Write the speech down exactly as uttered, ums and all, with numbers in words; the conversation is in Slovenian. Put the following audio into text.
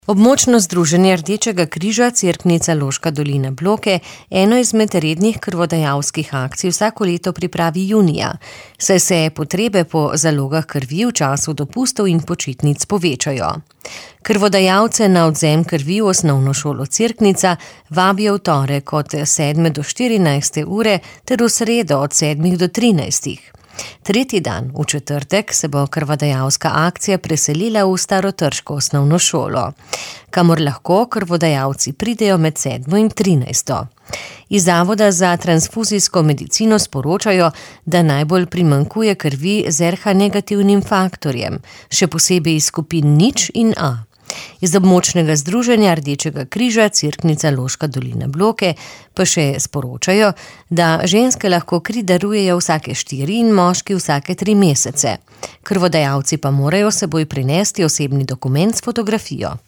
Območno združenje Rdečega križa Cerknica Loška dolina Bloke eno izmed rednih krvodajalskih akcij vsako leto pripravi junija, saj se potrebe po zalogah krvi v času dopustov in počitnic povečajo. Krvodajalce na odvzem krvi v osnovno šolo Cerknica vabijo v torek od sedme do štirinajste ure ter v sredo od sedmih do trinajstih. Tretji dan, v četrtek, se bo krvodajalska akcija preselila v Starotrško osnovno šolo, kamor lahko krvodajalci pridejo med sedmo in trinajsto. Iz Zavoda za transfuzijsko medicino sporočajo, da najbolj primanjkuje krvi z er ha negativnim faktorjem, še posebej iz skupin nič in A. Iz območnega združenja Rdečega križa Cerknica Loška dolina Bloke pa še sporočajo, da ženske lahko kri darujejo vsake štiri in moški vsake tri mesece. Krvodajalci pa morajo s seboj prinesti osebni dokument s fotografijo.